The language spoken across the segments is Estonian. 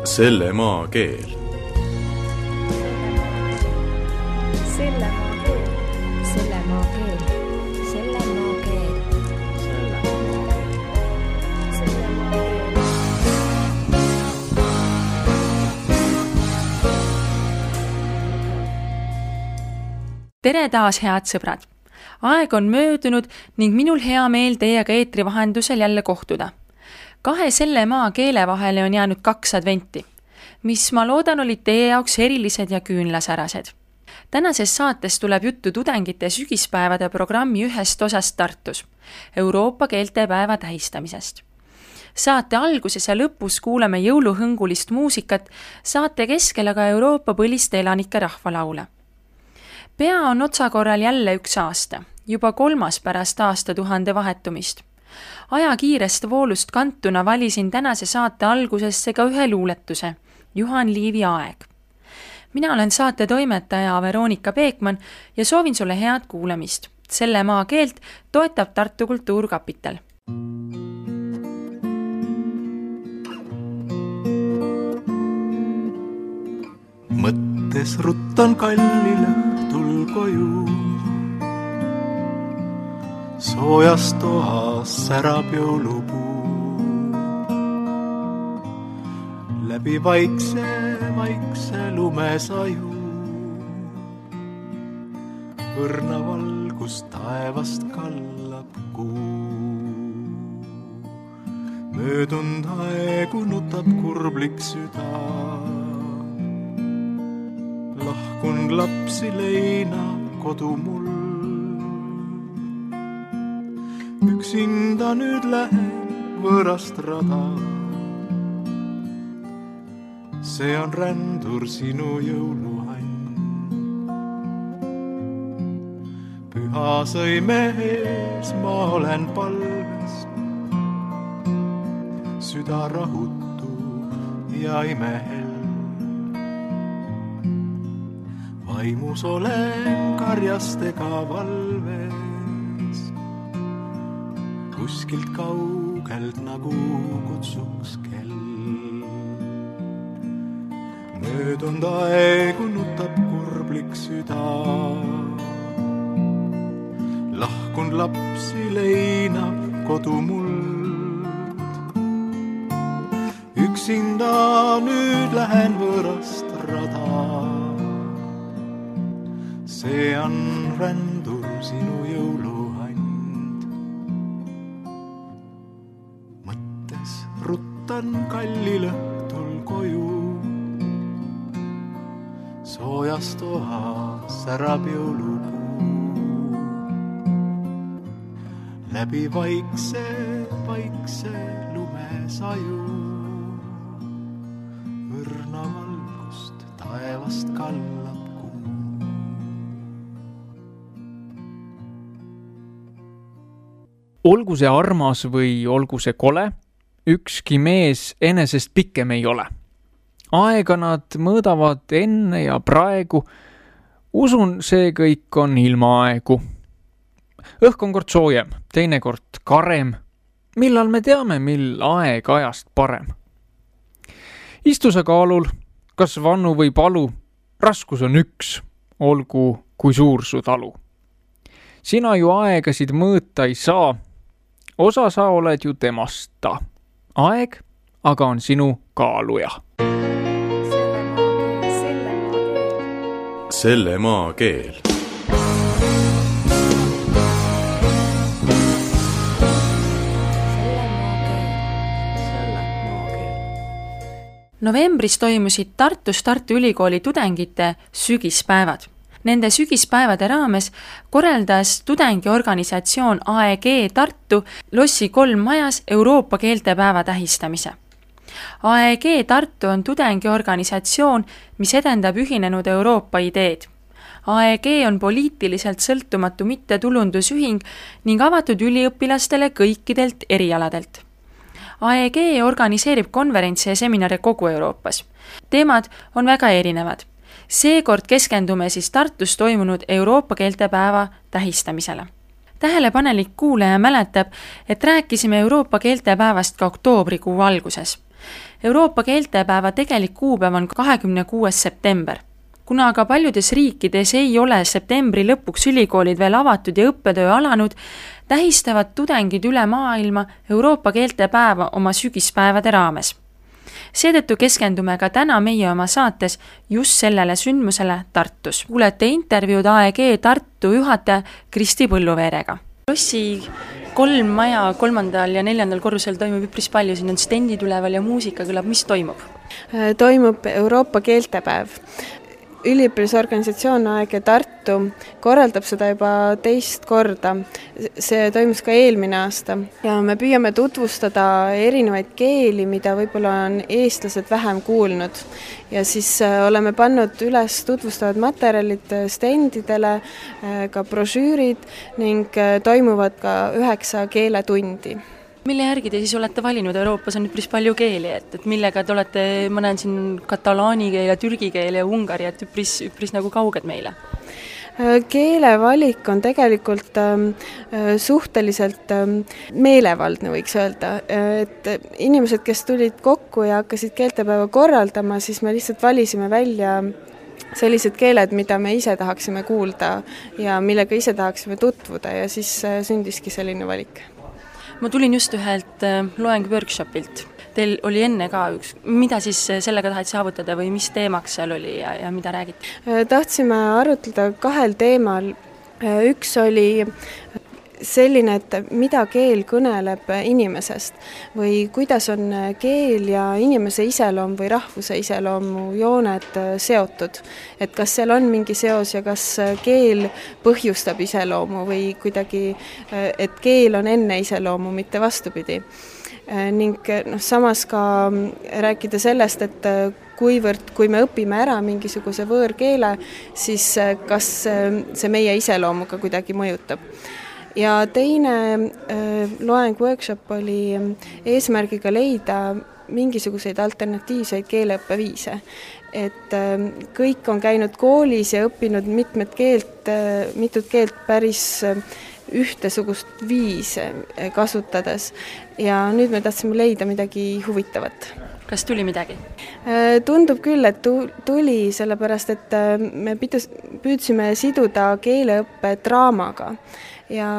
Selle maa keel. Selle maa keel. Selle maa keel. Selle maa keel. Selle maa keel. Tere taas, head sõbrad! Aeg on möödunud ning minul hea meel teiega eetri vahendusel jälle kohtuda. 2 Selle maa keele vahele on jäänud 2 adventi, mis ma loodan olid teie jaoks erilised ja küünlasärased. Tänases saates tuleb juttu tudengite sügispäevade programmi ühest osast Tartus, Euroopa keeltepäeva tähistamisest. Saate alguses ja lõpus kuuleme jõuluhõngulist muusikat, saate keskel aga Euroopa põliste elanike rahvalaule. Pea on otsakorral jälle 1 aasta, juba 3. pärast aastatuhande vahetumist. Aja kiirest voolust kantuna valisin tänase saate algusesse ka ühe luuletuse, Juhan Liivi Aeg. Mina olen saate toimetaja Veronika Peekman ja soovin sulle head kuulamist. Selle maa keelt toetab Tartu Kultuurkapital. Mõttes ruttan kallil õhtul koju. Soojas toas särab jõulupuu. Läbi vaikse lumesaju. Õrna valgus taevast kallab kuu. Möödund aegu nutab kurblik süda. Lahkun lapsi leinab kodu mul. Üksinda nüüd lähen võõrast rada. See on rändur sinu jõuluann. Püha sõime ees ma olen palves. Süda rahutu ja imehel. Vaimus olen karjastega valves. Kuskilt kaugelt nagu kutsuks kell. Möödund aegu nutab kurblik süda. Lahkun lapsi leinab kodu muld. Üksinda nüüd lähen võõrast rada. See on rändur sinu jõuluand. Mõttes ruttan kallil õhtul koju. Soojas toas särab jõulupuu. Läbi vaikse lumesaju. Õrna valgust taevast kallab kuu. Olgu see armas või olgu see kole, ükski mees enesest pikem ei ole. Aega nad mõõdavad enne ja praegu. Usun, see kõik on ilmaaegu. Õhk on kord soojem, teinekord karem. Millal me teame, mil aeg ajast parem? Istu sa kaalul, kas vannu või palu, raskus on üks, olgu kui suur su talu. Sina ju aegasid mõõta ei saa, osa sa oled ju temast ta. Aeg aga on sinu kaaluja. Selle maa keel. Novembris toimusid Tartus Tartu Ülikooli tudengite sügispäevad. Nende sügispäevade raames korraldas tudengiorganisatsioon AEG Tartu Lossi 3 majas Euroopa keeltepäeva tähistamise. AEG Tartu on tudengiorganisatsioon, mis edendab ühinenud Euroopa ideed. AEG on poliitiliselt sõltumatu mittetulundusühing ning avatud üliõpilastele kõikidelt erialadelt. AEG organiseerib konverentse ja seminare kogu Euroopas. Teemad on väga erinevad. Seekord keskendume siis Tartus toimunud Euroopa keeltepäeva tähistamisele. Tähelepanelik kuulaja mäletab, et rääkisime Euroopa keeltepäevast ka oktoobrikuu alguses. Euroopa keeltepäeva tegelik kuupäev on 26. september. Kuna aga paljudes riikides ei ole septembri lõpuks ülikoolid veel avatud ja õppetöö alanud, tähistavad tudengid üle maailma Euroopa keeltepäeva oma sügispäevade raames. Seetõttu keskendume ka täna meie oma saates just sellele sündmusele Tartus. Kuulete intervjuud AEG Tartu juhataja Kristi Põlluveerega. Lossi 3 maja 3. ja 4. korrusel toimub üpris palju, siin on stendid üleval ja muusika kõlab, mis toimub? Toimub Euroopa keeltepäev. Üliõpilasorganisatsioon AEG Tartu korraldab seda juba teist korda. See toimus ka eelmine aasta ja me püüame tutvustada erinevaid keeli, mida võib-olla on eestlased vähem kuulnud. Ja siis oleme pannud üles tutvustavad materjalid stendidele, ka brošüürid ning toimuvad ka 9 keeletundi. Mille järgi te siis olete valinud? Euroopas on üpris palju keeli, et millega te olete, ma näen siin katalaani keel ja türgi keel ja ungari, et üpris nagu kauged meile? Keelevalik on tegelikult suhteliselt meelevaldne, võiks öelda. Et inimesed, kes tulid kokku ja hakkasid keeltepäeva korraldama, siis me lihtsalt valisime välja sellised keeled, mida me ise tahaksime kuulda ja millega ise tahaksime tutvuda ja siis sündiski selline valik. Ma tulin just ühelt loeng-workshopilt. Teil oli enne ka üks. Mida siis sellega tahad saavutada või mis teemaks seal oli ja mida räägiti? Tahtsime arutleda 2 teemal. Üks oli selline, et mida keel kõneleb inimesest või kuidas on keel ja inimese iseloom või rahvuse iseloomu jooned seotud. Et kas seal on mingi seos ja kas keel põhjustab iseloomu või kuidagi, et keel on enne iseloomu, mitte vastupidi. Ning samas ka rääkida sellest, et kui me õpime ära mingisuguse võõrkeele, siis kas see meie iseloomuga kuidagi mõjutab. Ja teine loeng-workshop oli eesmärgiga leida mingisuguseid alternatiivseid keeleõppeviise. Et kõik on käinud koolis ja õppinud mitut keelt päris ühtesugust viise kasutades ja nüüd me tahtsime leida midagi huvitavat. Kas tuli midagi? Tundub küll, et tuli, sellepärast, et me püüdsime siduda keeleõppe draamaga ja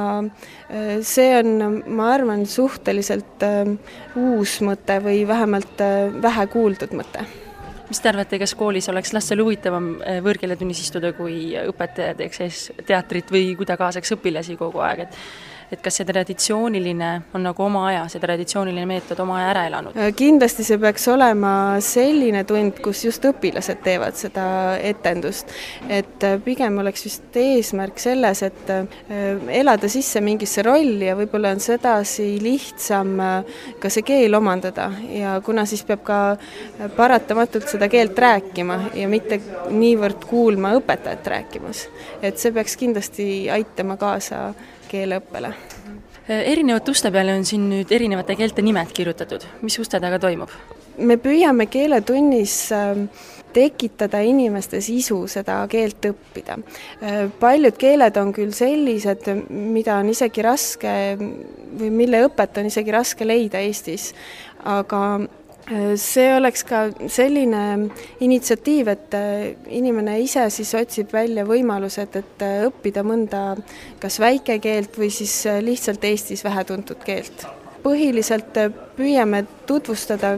see on, ma arvan, suhteliselt uus mõte või vähemalt vähe kuuldud mõte. Mis te arvate, kas koolis oleks lastel huvitavam võõrkeeletunnis istuda, kui õpetaja teeks teatrit või kui ta kaasaks õpilasi kogu aeg? Et kas see traditsiooniline on nagu oma aja, see traditsiooniline meetod oma aja ära elanud? Kindlasti see peaks olema selline tund, kus just õpilased teevad seda etendust. Et pigem oleks vist eesmärk selles, et elada sisse mingisse rolli ja võib-olla on sedasi lihtsam ka see keel omandada. Ja kuna siis peab ka paratamatult seda keelt rääkima ja mitte niivõrd kuulma õpetajat rääkimas. Et see peaks kindlasti aitama kaasa keeleõppele. Erinevate uste peale on siin nüüd erinevate keelte nimed kirjutatud. Mis uste taga toimub? Me püüame keeletunnis tekitada inimestes isu seda keelt õppida. Paljud keeled on küll sellised, mida on isegi raske või mille õpet on isegi raske leida Eestis, aga see oleks ka selline initsiatiiv, et inimene ise siis otsib välja võimalused, et õppida mõnda kas väikekeelt või siis lihtsalt Eestis vähetuntud keelt. Põhiliselt püüame tutvustada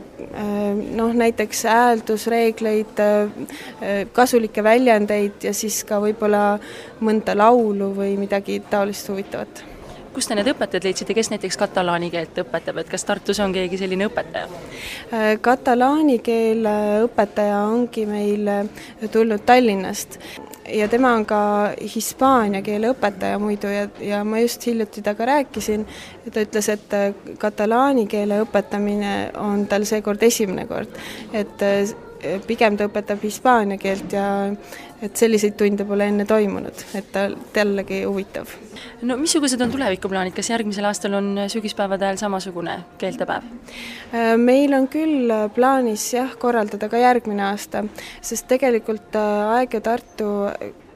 näiteks hääldusreegleid, kasulikke väljendeid ja siis ka võib-olla mõnda laulu või midagi taolist huvitavat. Kus te need õpetajad leidsite, kes näiteks katalaani keelt õpetab, et kas Tartus on keegi selline õpetaja? Katalaani keele õpetaja ongi meil tulnud Tallinnast ja tema on ka hispaania keele õpetaja muidu ja ma just hiljuti taga rääkisin ja ta ütles, et katalaani keele õpetamine on tal seekord esimene kord, et pigem ta õpetab hispaania keelt ja et selliseid tunde pole enne toimunud, et tallegi huvitav. No missugused on tulevikuplaanid, kas järgmisel aastal on sügispäevade ajal samasugune keeltepäev? Meil on küll plaanis korraldada ka järgmine aasta, sest tegelikult AEG Tartu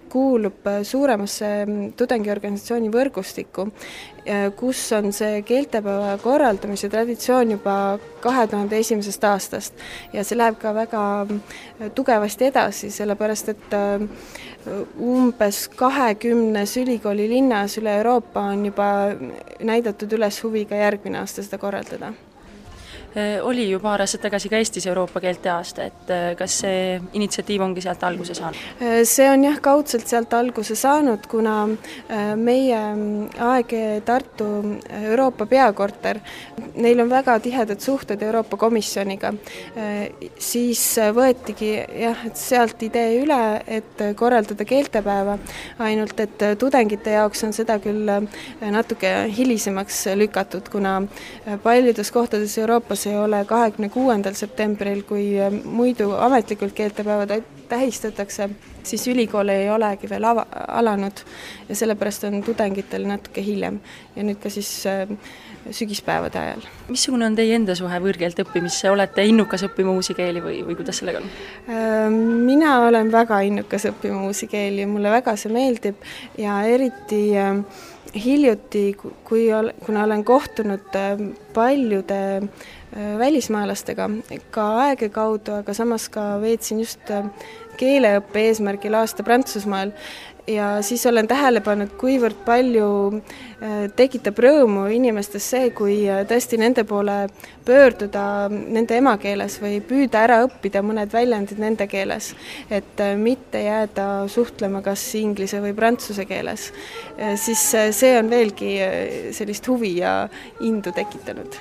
kuulub suuremasse tudengiorganisatsiooni võrgustikku, kus on see keeltepäeva korraldamise traditsioon juba 2001. aastast ja see läheb ka väga tugevasti edasi, sellepärast et umbes 20 ülikooli linnas üle Euroopa on juba näidatud üles huvi ka järgmine aasta seda korraldada. Oli ju paar aastat tagasi ka Eestis Euroopa keelte aasta, et kas see initsiatiiv ongi sealt alguse saanud? See on jah kaudselt sealt alguse saanud, kuna meie AEG Tartu Euroopa peakorter, neil on väga tihedad suhted Euroopa Komisjoniga, siis võetigi jah, et sealt idee üle, et korraldada keeltepäeva, ainult et tudengite jaoks on seda küll natuke hilisemaks lükatud, kuna paljudes kohtades Euroopas ei ole 26. septembril, kui muidu ametlikult keeltepäeva tähistatakse, siis ülikool ei olegi veel alanud ja sellepärast on tudengitel natuke hiljem ja nüüd ka siis sügispäevade ajal. Missugune on teie enda suhe võõrkeelt õppimisse? Olete innukas õppima uusi keeli või kuidas sellega on? Mina olen väga innukas õppima uusi keeli ja mulle väga see meeldib ja eriti hiljuti, kuna olen kohtunud paljude välismaalastega ka AEG kaudu, aga samas ka veetsin just keeleõppe eesmärgil aasta Prantsusmaal ja siis olen tähele pannud, kuivõrd palju tekitab rõõmu inimestes see, kui tõesti nende poole pöörduda nende emakeeles või püüda ära õppida mõned väljendid nende keeles, et mitte jääda suhtlema kas inglise või prantsuse keeles, siis see on veelgi sellist huvi ja indu tekitanud.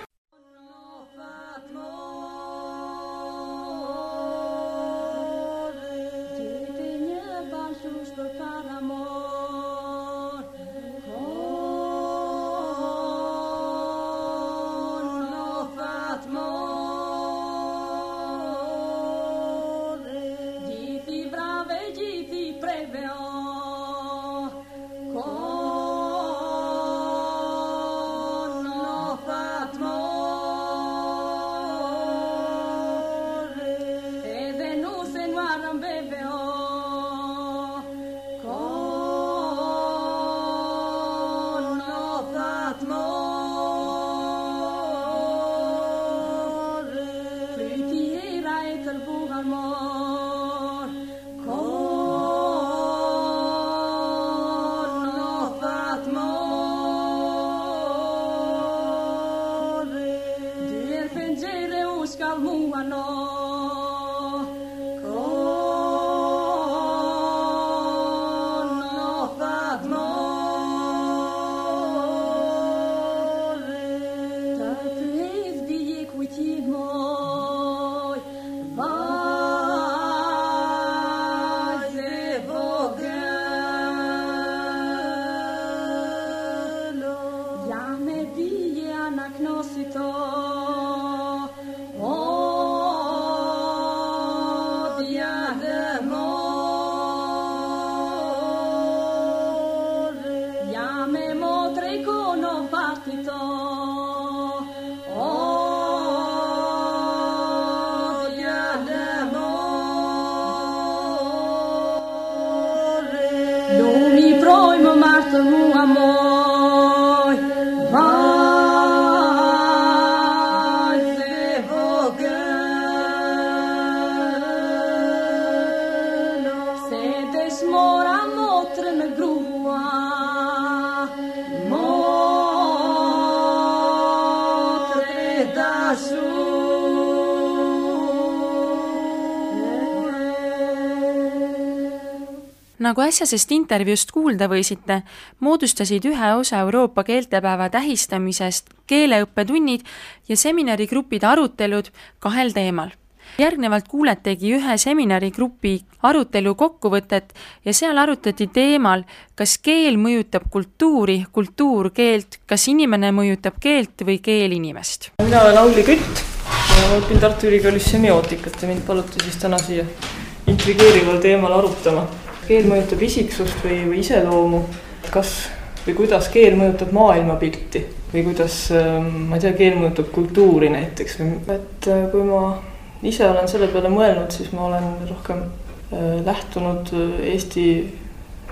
Nagu äsjasest intervjuust kuulda võisite, moodustasid ühe osa Euroopa keeltepäeva tähistamisest keeleõppetunnid ja seminarigrupide arutelud 2 teemal. Järgnevalt kuuletegi ühe seminarigrupi arutelu kokkuvõtet ja seal arutati teemal, kas keel mõjutab kultuuri, kultuur keelt, kas inimene mõjutab keelt või keel inimest. Mina olen Auli Kütt ja ma õpin Tartu Ülikoolis semiootikat ja mind paluti siis täna siia intrigeerival teemal arutama. Keel mõjutab isiksust või iseloomu, kas või kuidas keel mõjutab maailmapilti või kuidas, ma ei tea, keel mõjutab kultuuri näiteks. Et kui ma ise olen selle peale mõelnud, siis ma olen rohkem lähtunud Eesti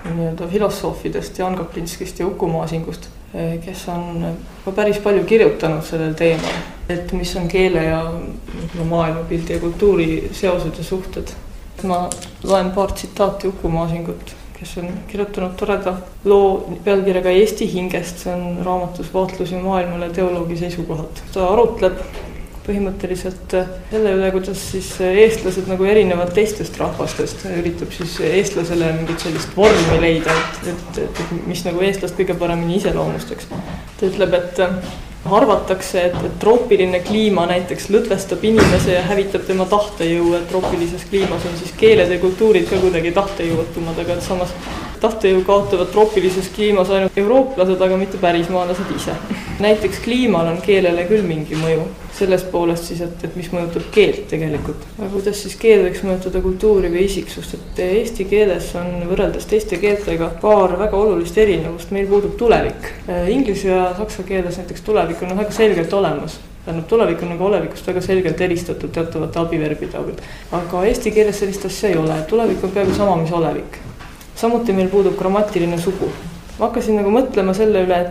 nii-öelda filosoofidest, Jaan Kaplinskist ja Uku Masingust, kes on päris palju kirjutanud sellel teemal, et mis on keele ja maailmapildi ja kultuuri seosed ja suhted. Ma loen paar tsitaati Uku Masingut, kes on kirjutanud toreda loo pealkirjaga Eesti hingest, see on raamatus Vaatlusi maailmale teoloogi seisukohalt. Ta arutleb põhimõtteliselt selle üle, kuidas siis eestlased nagu erinevad teistest rahvastest, üritab siis eestlasele mingit sellist vormi leida, et mis nagu eestlast kõige paremini iseloomustaks. Ta ütleb, et arvatakse, et troopiline kliima näiteks lõdvestab inimese ja hävitab tema tahtejõu, et troopilises kliimas on siis keeled ja kultuurid ka kuidagi tahtejõutumad, aga samas tahtejõu kaotavad troopilises kliimas ainult eurooplased, aga mitte pärismaalased ise. Näiteks kliimal on keelele küll mingi mõju, selles poolest siis, et mis mõjutab keelt tegelikult. Aga kuidas siis keel võiks mõjutada kultuuri või isiksust, et eesti keeles on võrreldes teiste keeltega paar väga olulist erinevust, meil puudub tulevik. Inglise ja saksa keeles näiteks tulevik on väga selgelt olemas. Tulevik on nagu olevikust väga selgelt eristatud teatavate abiverbide abil. Aga eesti keeles sellist asja ei ole, tulevik on peaaegu sama, mis olevik. Samuti meil puudub grammatiline sugu. Ma hakkasin nagu mõtlema selle üle,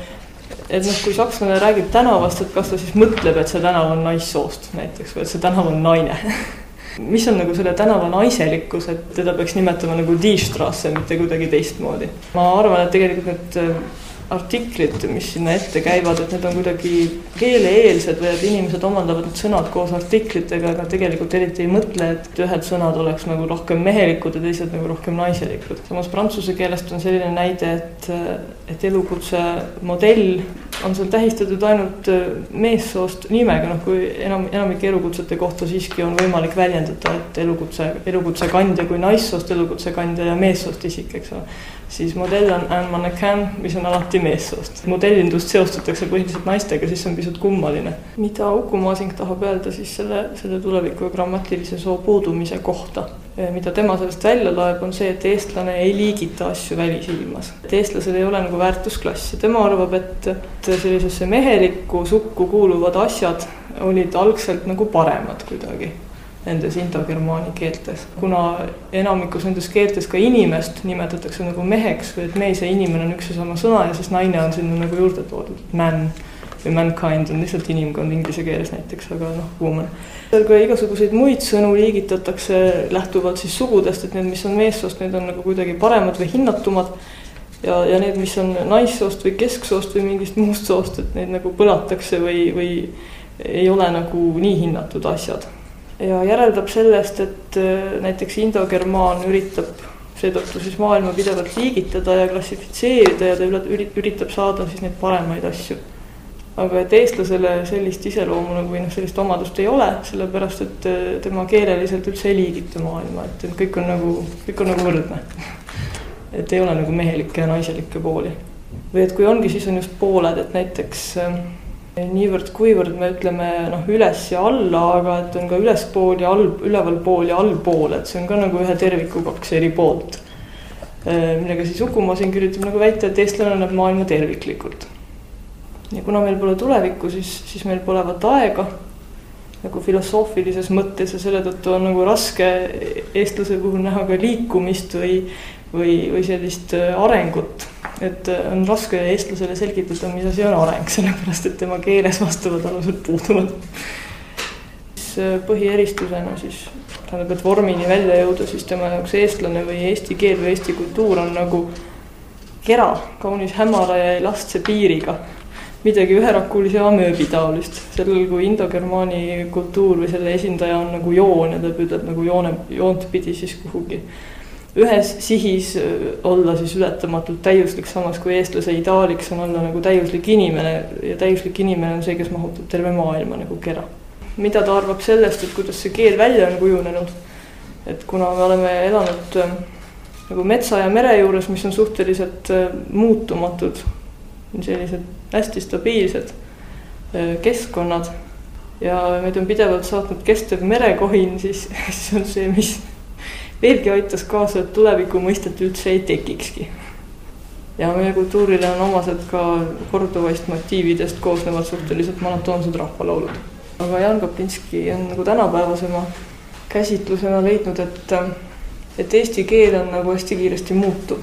et kui sakslane räägib tänavast, et kas ta siis mõtleb, et see tänav on naissoost näiteks, või et see tänav on naine. Mis on nagu selle tänava naiselikkus, et teda peaks nimetama nagu die Straße, mitte kuidagi teistmoodi. Ma arvan, et tegelikult need artiklid, mis sinna ette käivad, et need on kuidagi keeleeelsed või et inimesed omandavad need sõnad koos artiklitega, aga tegelikult eriti ei mõtle, et ühed sõnad oleks nagu rohkem mehelikud ja teised nagu rohkem naiselikud. Samas prantsuse keelest on selline näide, et elukutse modell on seal tähistatud ainult meessoost nimega, kui enamike elukutsete kohta siiski on võimalik väljendada, et elukutse kandja kui naissoost elukutse kandja ja meessoost isik, eks ole. Siis modell on un mannequin, mis on alati meessoost. Modellindust seostatakse põhiliselt naistega, siis on pisut kummaline. Mida Uku Masing tahab öelda siis selle tuleviku grammatilise soo puudumise kohta? Mida tema sellest välja loeb, on see, et eestlane ei liigita asju välisilmas. Et eestlasel ei ole nagu väärtusklassi. Tema arvab, et sellisesse mehelikku sukku kuuluvad asjad olid algselt nagu paremad kuidagi nendes indogermaani keeltes. Kuna enamikus nendes keeltes ka inimest nimetatakse nagu meheks või et mees ja inimene on üks ja sama sõna ja siis naine on sinna nagu juurde toodud. Man või mankind on lihtsalt inimkond inglise keeles näiteks, aga woman. Seal ka igasuguseid muid sõnu liigitatakse lähtuvalt siis sugudest, et need, mis on meessoost, need on nagu kuidagi paremad või hinnatumad ja need, mis on naissoost või kesksoost või mingist muust soost, et need nagu põlatakse või ei ole nagu nii hinnatud asjad. Ja järeldab sellest, et näiteks indogermaan üritab seetõttu siis maailma pidevalt liigitada ja klassifitseerida ja ta üritab saada siis neid paremaid asju. Aga et eestlasele sellist iseloomu või sellist omadust ei ole, sellepärast et tema keeleliselt üldse ei liigita maailma, et kõik on nagu võrdne. Et ei ole nagu mehelikke ja naiselikke pooli. Või et kui ongi, siis on just pooled, et näiteks niivõrd kuivõrd me ütleme üles ja alla, aga et on ka ülespool ja ülevalpool ja allpool, et see on ka nagu ühe terviku kaks eri poolt. Millega siis Uku Masing üritab nagu väita, et eestlane näeb maailma terviklikult. Ja kuna meil pole tulevikku, siis meil polevat aega nagu filosoofilises mõttes ja selle tõttu on nagu raske eestlase puhul näha ka liikumist või sellist arengut. Et on raske eestlasele selgitada, mis asi on areng, sellepärast, et tema keeles vastavad alused puuduvad. Põhieristusena siis, tähendab, et vormini välja jõuda, siis tema jaoks eestlane või eesti keel või eesti kultuur on nagu kera, kaunis hämara ja ei lastse piiriga. Midagi üherakulise amööbi taolist. Sellel, kui indogermaani kultuur või selle esindaja on nagu joon ja ta püüdab nagu joont pidi siis kuhugi ühes sihis olla siis ületamatult täiuslik, samas kui eestlase ideaaliks on olla nagu täiuslik inimene ja täiuslik inimene on see, kes mahutab terve maailma nagu kera. Mida ta arvab sellest, et kuidas see keel välja on kujunenud, et kuna me oleme elanud nagu metsa ja mere juures, mis on suhteliselt muutumatud, sellised hästi stabiilsed keskkonnad ja meid on pidevalt saatnud kestev merekohin, siis on see, mis veelgi aitas kaasa, et tuleviku mõistet üldse ei tekikski. Ja meie kultuurile on omased ka korduvaist motiividest koosnevad suhteliselt monotoonsed rahvalaulud. Aga Jaan Kaplinski on nagu tänapäevasema käsitlusena leidnud, et eesti keel on nagu hästi kiiresti muutuv.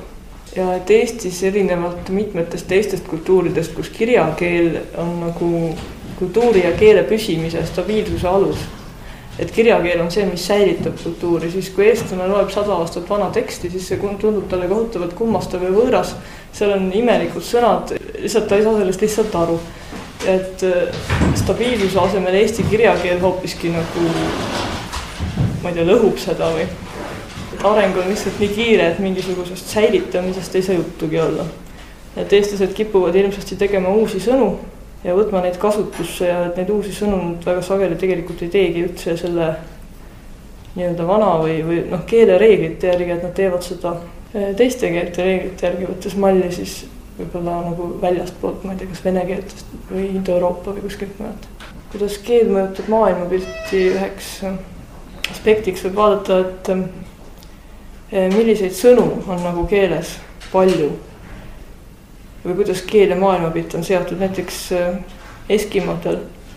ja et Eestis erinevalt mitmetest teistest kultuuridest, kus kirjakeel on nagu kultuuri ja keele püsimise stabiilsuse alus. Et kirjakeel on see, mis säilitab kultuuri, siis kui eestlane loeb 100 aastat vana teksti, siis see tundub talle kohutavalt kummastav ja võõras. Seal on imelikud sõnad, lihtsalt ta ei saa sellest lihtsalt aru. Et stabiilsuse asemel eesti kirjakeel hoopiski nagu, ma ei tea, lõhub seda või. Et areng on lihtsalt nii kiire, et mingisugusest säilitamisest ei saa juttugi olla. Et eestlased kipuvad ilmsesti tegema uusi sõnu ja võtma neid kasutusse ja et neid uusi sõnu väga sageli tegelikult ei teegi üldse selle nii-öelda vana või keelereeglite järgi, et nad teevad seda teiste keelte reeglite järgi, võttes malli siis võib-olla nagu väljast poolt, ma ei tea, kas vene keeltest või Indo-Euroopa või kuskilt mõned. Kuidas keel mõjutab maailmapilti üheks aspektiks võib vaadata, et milliseid sõnu on nagu keeles palju või kuidas keel ja maailmapilt on seotud. Näiteks eskimadel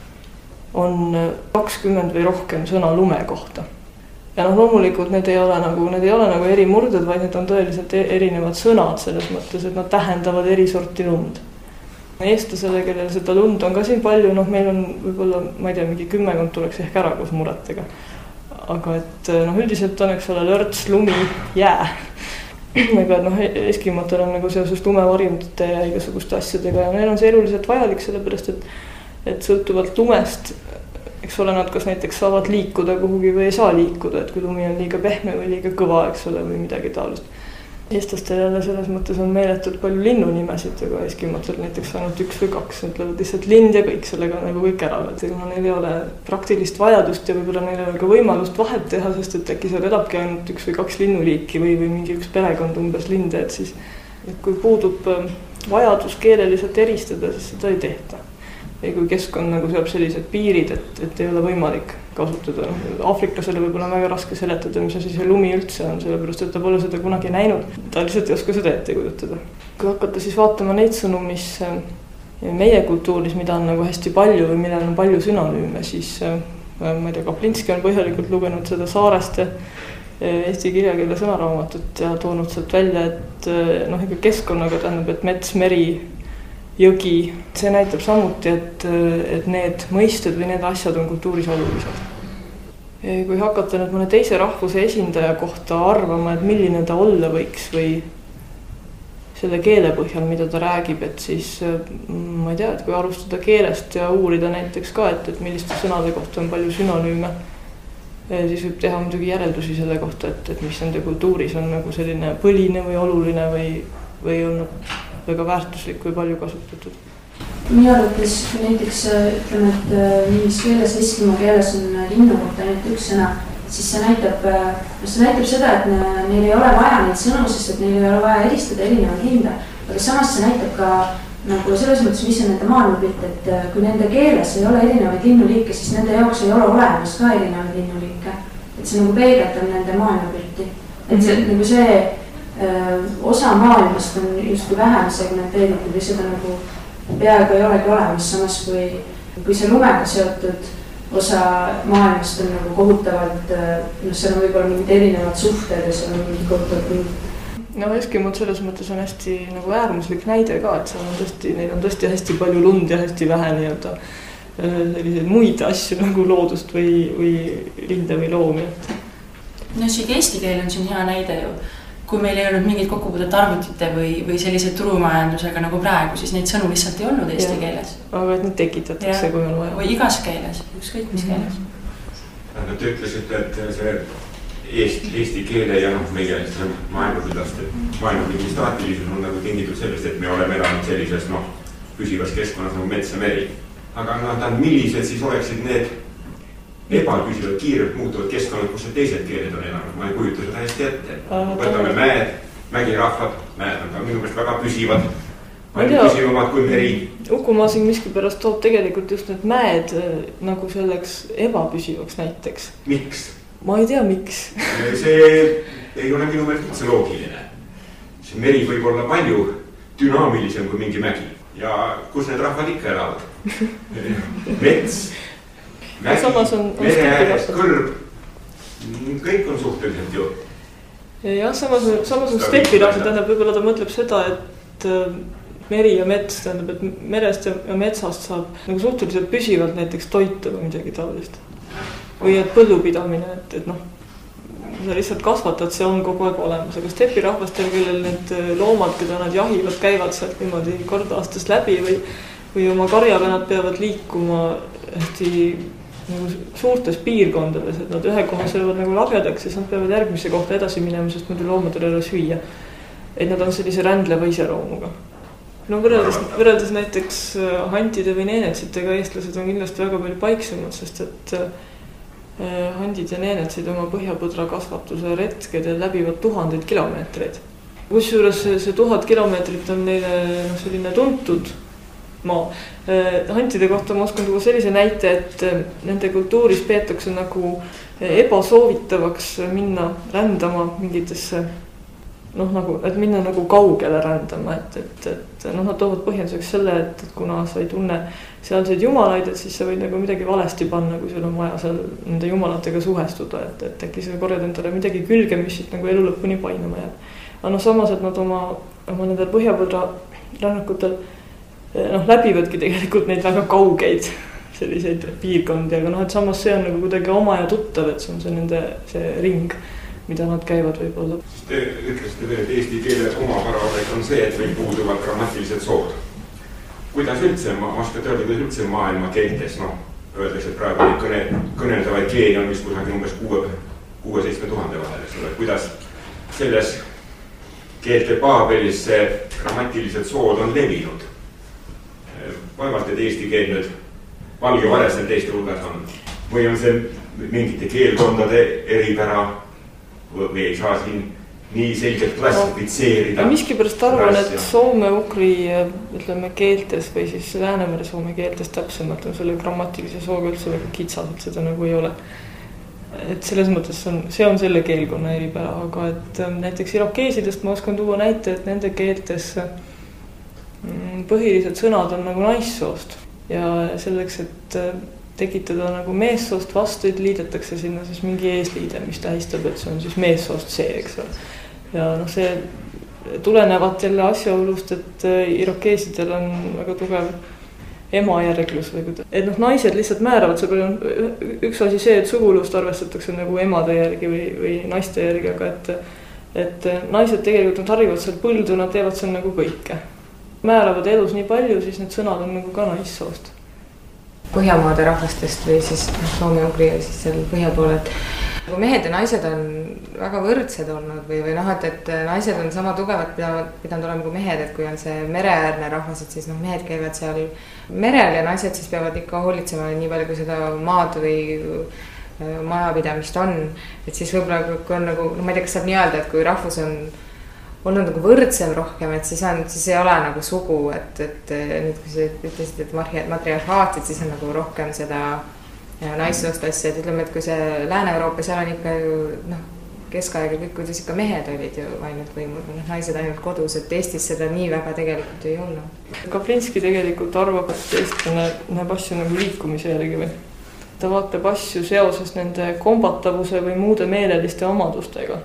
on 20 või rohkem sõna lume kohta. Ja loomulikult need ei ole nagu eri murded, vaid need on tõeliselt erinevad sõnad selles mõttes, et nad tähendavad eri sorti lund. Eestlasele, kellel seda lund on ka siin palju, meil on võib-olla, ma ei tea, mingi 10 tuleks ehk ära koos muretega. Aga et üldiselt on, eks ole, lörts, lumi, jää. Aga eskimatel on nagu seoses lumevarjundite ja igasuguste asjadega ja neil on see eluliselt vajalik, sellepärast et sõltuvalt lumest, eks ole, nad kas näiteks saavad liikuda kuhugi või ei saa liikuda, et kui lumi on liiga pehme või liiga kõva, eks ole, või midagi taolist. Eestlastel jälle selles mõttes on meeletult palju linnunimesid, aga eskimatel näiteks ainult 1 või 2, ütlevad lihtsalt lind ja kõik, sellega nagu kõik ära, et neil ei ole praktilist vajadust ja võib-olla neil ei ole ka võimalust vahet teha, sest et äkki seal elabki ainult 1 või 2 linnuliiki või mingi üks perekond umbes linde, et siis et kui puudub vajadus keeleliselt eristada, siis seda ei tehta. Ja kui keskkond nagu seab sellised piirid, et ei ole võimalik kasutada. Aafriklasele võib-olla on väga raske seletada, mis asi see lumi üldse on, sellepärast et ta pole seda kunagi näinud. Ta lihtsalt ei oska seda ette kujutada. Kui hakata siis vaatama neid sõnu, mis meie kultuuris, mida on nagu hästi palju või millel on palju sünonüüme, siis ma ei tea, Kaplinski on põhjalikult lugenud seda Saareste eesti kirjakeele sõnaraamatut ja toonud sealt välja, et ikka keskkonnaga tähendab, et mets, meri, jõgi, see näitab samuti, et need mõisted või need asjad on kultuuris olulised. Kui hakata nüüd mõne teise rahvuse esindaja kohta arvama, et milline ta olla võiks või selle keele põhjal, mida ta räägib, et siis ma ei tea, et kui alustada keelest ja uurida näiteks ka, et milliste sõnade kohta on palju sünonüüme, siis võib teha muidugi järeldusi selle kohta, et mis nende kultuuris on nagu selline põline või oluline või on väga väärtuslik või palju kasutatud. Minu arvates, kui näiteks ütleme, et mingis keeles, eskimaa keeles on linnu kohta ainult üks sõna, siis see näitab seda, et neil ei ole vaja neid sõnu, sest et neil ei ole vaja eristada erinevaid linde. Aga samas see näitab ka nagu selles mõttes, mis on nende maailmapilt, et kui nende keeles ei ole erinevaid linnuliike, siis nende jaoks ei ole olemas ka erinevaid linnuliike. Et see nagu peegeldab nende maailmapilti. Et see, nagu see osa maailmast on justkui vähem segmenteeritud või seda nagu peaaegu ei olegi olemas, samas kui see lumega seotud osa maailmast on nagu kohutavalt, seal on võib-olla mingid erinevad suhted ja seal on mingid kohutavalt Eskimod selles mõttes on hästi nagu äärmuslik näide ka, et seal on tõesti, neil on tõesti hästi palju lund ja hästi vähe nii-öelda selliseid muid asju nagu loodust või linde või loomi. Siit eesti keel on siin hea näide ju. Kui meil ei olnud mingit kokkupuudet arvutite või sellise turumajandusega nagu praegu, siis neid sõnu lihtsalt ei olnud eesti keeles. Aga et need tekitatakse, kui on vaja. Või igas keeles, ükskõik mis keeles. Te ütlesite, et see eesti keele ja meie maailmapildi staatilisus on nagu tingitud sellest, et me oleme elanud sellises püsivas keskkonnas nagu mets ja meri. Aga millised siis oleksid need ebapüsivad kiirelt muutuvad keskkonnad, kus teised keeled on elanud, ma ei kujuta seda hästi ette. Võtame mäed, mägirahvad, mäed on ka minu meelest väga püsivad, palju püsivamad kui meri. Uku Masing miskipärast toob tegelikult just need mäed nagu selleks ebapüsivaks näiteks. Miks? Ma ei tea, miks. See ei ole minu meelest üldse loogiline. See meri võib olla palju dünaamilisem kui mingi mägi. Ja kus need rahvad ikka elavad? Mets, mägi, mere, kõrb, kõik on suhteliselt ju jah, samas on stepirahvas, tähendab, võib-olla ta mõtleb seda, et meri ja mets, tähendab, et merest ja metsast saab nagu suhteliselt püsivalt näiteks toitu või midagi taolist. Või et põllupidamine, et noh, sa lihtsalt kasvatad, see on kogu aeg olemas, aga stepirahvastel, kellel need loomad, keda nad jahivad, käivad sealt niimoodi kord aastas läbi või oma karjaga nad peavad liikuma hästi nagu suurtes piirkondades, et nad ühe koha söövad nagu lagedaks, siis nad peavad järgmisse kohta edasi minema, sest muidu loomadel ei ole süüa. Et nad on sellise rändleva iseloomuga. No võrreldes näiteks hantide või neenetsitega eestlased on kindlasti väga palju paiksemad, sest et handid ja neenetsid oma põhjapõdra kasvatuse retkedel läbivad 1000 kilomeetreid. Kusjuures see 1000 kilomeetrit on neile selline tuntud maa. Hantide kohta ma oskan tuua sellise näite, et nende kultuuris peetakse nagu ebasoovitavaks minna rändama mingitesse, nagu, et minna nagu kaugele rändama, et nad toovad põhjenduseks selle, et kuna sa ei tunne sealseid jumalaid, et siis sa võid nagu midagi valesti panna, kui sul on vaja seal nende jumalatega suhestuda, et äkki sa korjad endale midagi külge, mis siit nagu elu lõpuni painama jääb. Aga samas, et nad oma nendel põhjapõdra rännakutel läbivadki tegelikult neid väga kaugeid selliseid piirkondi, aga et samas see on nagu kuidagi oma ja tuttav, et see on see nende see ring, mida nad käivad võib-olla. Te ütlesite veel, et eesti keele omapära on see, et meil puuduvad grammatilised sood. Kuidas üldse, ma oskad öelda, kuidas üldse maailma keeltes, öeldakse, et praegu kõneldavaid keeli on vist kusagil umbes 6-7 tuhande vahel, eks ole. Kuidas selles keelte paabelis see grammatilised sood on levinud? Vaevalt, et eesti keel nüüd valge varesel teiste hulgas on. Või on see mingite keelkondade eripära või ei saa siin nii selgelt klassifitseerida? Miskipärast arvan, et soome-ugri keeltes või siis Läänemere soome keeltes täpsemalt on selle grammatilise sooga üldse väga kitsas, et seda nagu ei ole. Et selles mõttes see on selle keelkonna eripära, aga et näiteks irokeesidest ma oskan tuua näite, et nende keeltes põhilised sõnad on nagu naissoost ja selleks, et tekitada nagu meessoost vastuid, liidetakse sinna siis mingi eesliide, mis tähistab, et see on siis meessoost see, eks ole. Ja see tulenevat jälle asjaolust, et irokeesidel on väga tugev emajärglus või kuidas. Et naised lihtsalt määravad, see on üks asi see, et sugulust arvestatakse nagu emade järgi või naiste järgi, aga et naised tegelikult nad harjuvad seal põldu, nad teevad seal nagu kõike. Määravad elus nii palju, siis need sõnad on nagu ka naissoost. Põhjamaade rahvastest või siis soome-ugri ja siis seal põhja poole, et kui mehed ja naised on väga võrdsed olnud või et naised on sama tugevad pidanud olema kui mehed, et kui on see mereäärne rahvas, et siis mehed käivad seal merel ja naised siis peavad ikka hoolitsema nii palju, kui seda maad või majapidamist on, et siis võib-olla kui on nagu, ma ei tea, kas saab nii öelda, et kui rahvus on olnud nagu võrdsem rohkem, et siis ei ole nagu sugu, et nüüd kui sa ütlesid, et matriarhaat, et siis on nagu rohkem seda naissoost asja, et ütleme, et kui see Lääne-Euroopa, seal on ikka ju keskaega kõik, kuidas ikka mehed olid ju ainult võimul, naised ainult kodus, et Eestis seda nii väga tegelikult ei olnud. Kaplinski tegelikult arvab, et eestlane näeb asju nagu liikumise järgi või ta vaatab asju seoses nende kombatavuse või muude meeleliste omadustega.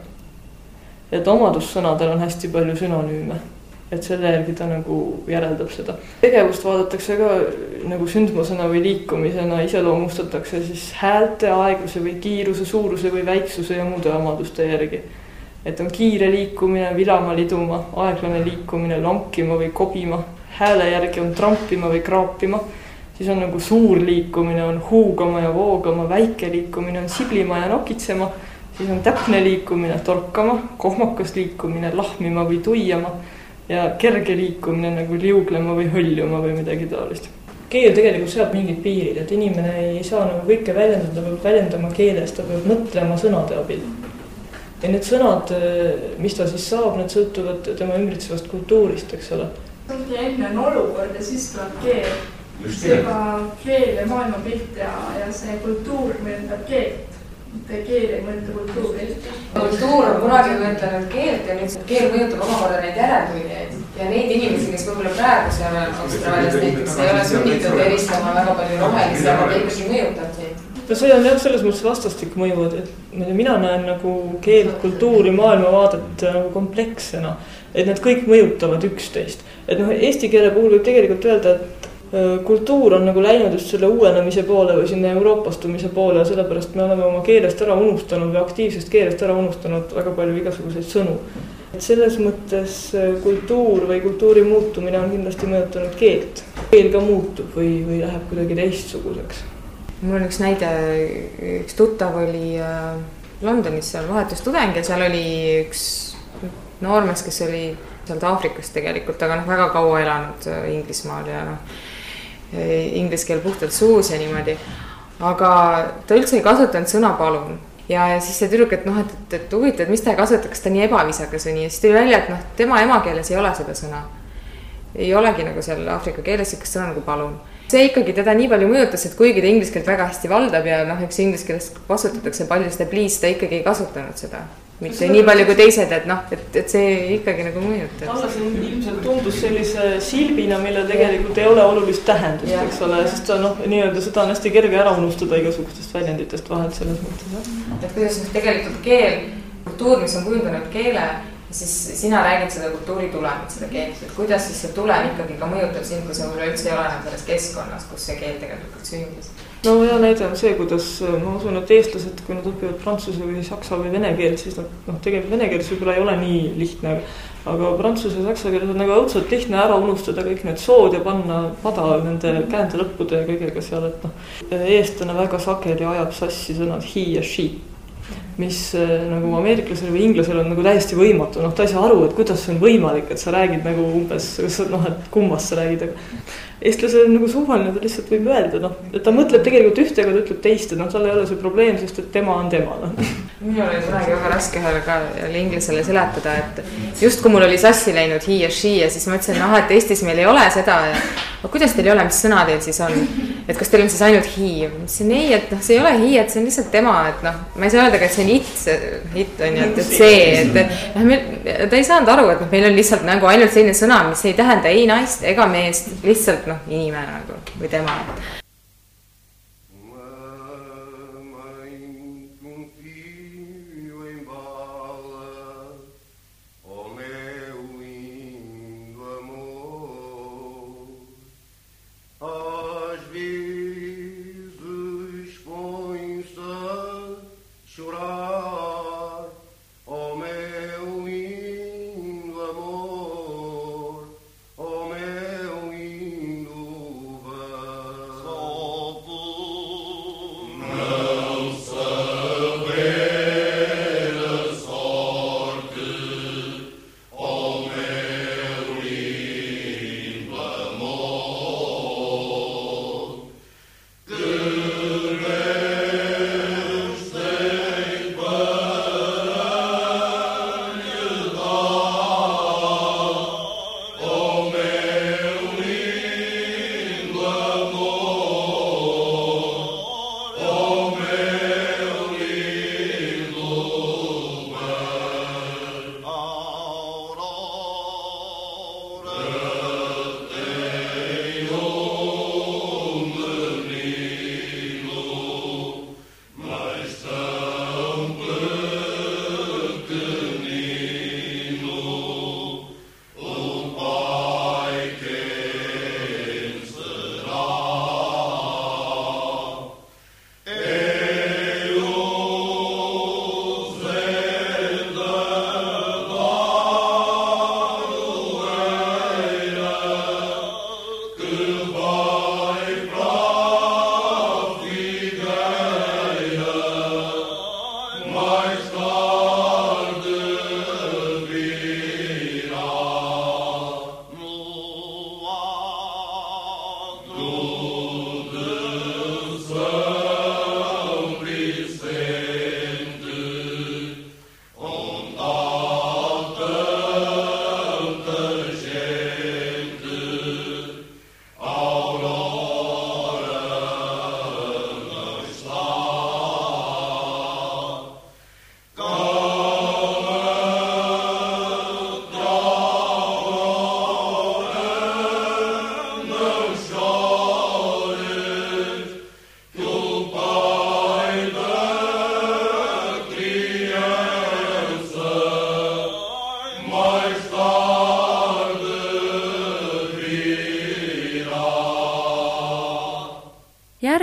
Et omadussõnadel on hästi palju sünonüüme, et selle järgi ta nagu järeldab seda. Tegevust vaadatakse ka nagu sündmusena või liikumisena, iseloomustatakse siis häälte, aegluse või kiiruse, suuruse või väiksuse ja muude omaduste järgi. Et on kiire liikumine, vilama liduma, aeglane liikumine, lonkima või kobima, hääle järgi on trampima või kraapima, siis on nagu suur liikumine, on huugama ja voogama, väike liikumine on siblima ja nokitsema, siis on täpne liikumine, torkama, kohmakas liikumine, lahmima või tuiama ja kerge liikumine nagu liuglema või höljuma või midagi taolist. Keel tegelikult seab mingid piirid, et inimene ei saa nagu kõike väljendada, peab väljendama keeles, ta peab mõtlema sõnade abil. Ja need sõnad, mis ta siis saab, need sõltuvad tema ümbritsevast kultuurist, eks ole. Enne on olukord ja siis tuleb keel. Seega keel ja maailmapilt ja see kultuur mõjutab keelt. Keel ei mõjuta kultuuri. Kultuur on kunagi mõjutanud keelt ja nüüd keel mõjutab omakorda neid järeltulijaid ja neid inimesi, kes võib-olla praegu seal Austraalias näiteks ei ole sunnitud eristama väga palju rohelisi, aga ta ikkagi mõjutab neid. no see on jah, selles mõttes vastastik mõju, et mina näen nagu keelt, kultuuri, maailmavaadet nagu komplekssena, et need kõik mõjutavad üksteist. Et noh, eesti keele puhul võib tegelikult öelda, et kultuur on nagu läinud just selle uuenemise poole või sinna euroopastumise poole ja sellepärast me oleme oma keelest ära unustanud või aktiivsest keelest ära unustanud väga palju igasuguseid sõnu. Et selles mõttes kultuur või kultuuri muutumine on kindlasti mõjutanud keelt. Keel ka muutub või läheb kuidagi teistsuguseks. Mul on üks näide, üks tuttav oli Londonis seal vahetustudeng ja seal oli üks noormees, kes oli sealt Aafrikast tegelikult, aga väga kaua elanud Inglismaal ja inglise keel puhtalt suus ja niimoodi. Aga ta üldse ei kasutanud sõna palun. Ja siis see tüdruk, et huvitad, mis ta ei kasuta, kas ta nii ebavisakas või nii. Ja siis tuli välja, et tema emakeeles ei ole seda sõna. Ei olegi nagu seal Aafrika keeles, kas sõna nagu palun. See ikkagi teda nii palju mõjutas, et kuigi ta inglise keelt väga hästi valdab ja üks inglise keeles kasutatakse palju seda please, ta ikkagi ei kasutanud seda. Mitte nii palju kui teised, et see ikkagi nagu mõjutab. Talle see ilmselt tundus sellise silbina, mille tegelikult ei ole olulist tähendust, eks ole, sest ta nii-öelda seda on hästi kerge ära unustada igasugustest väljenditest vahelt selles mõttes. Et kuidas tegelikult keel, kultuur, mis on kujundanud keele, siis sina räägid seda kultuuri tulemit, seda keelt, et kuidas siis see tulem ikkagi ka mõjutab sind, kui sa üldse ei ole selles keskkonnas, kus see keel tegelikult sündis. No hea näide on see, kuidas ma usun, et eestlased, kui nad õpivad prantsuse või saksa või vene keelt, siis nad tegelikult vene keeles võib-olla ei ole nii lihtne, aga prantsuse ja saksa keeles on nagu õudselt lihtne ära unustada kõik need sood ja panna pada nende käändelõppude ja kõigega seal, et eestlane väga sageli ajab sassi sõnad he ja she, mis nagu ameeriklasel või inglasel on nagu täiesti võimatu, ta ei saa aru, et kuidas see on võimalik, et sa räägid nagu umbes, et kummast sa räägid, aga eestlasel on nagu suvaline, ta lihtsalt võib öelda, et ta mõtleb tegelikult ühte, aga ta ütleb teist, et tal ei ole see probleem, sest et tema on tema. Minul oli kunagi väga raske ühele ka inglasele seletada, et just kui mul oli sassi läinud he ja she ja siis ma ütlesin, et Eestis meil ei ole seda ja kuidas teil ei ole, mis sõna teil siis on, et kas teil on siis ainult he, mõtlesin ei, et see ei ole he, et see on lihtsalt tema, et ma ei saa öelda, et see on it on ju, et see, et ta ei saanud aru, et meil on lihtsalt nagu ainult selline sõna, mis ei tähenda ei naist ega meest, lihtsalt inimene nagu või tema.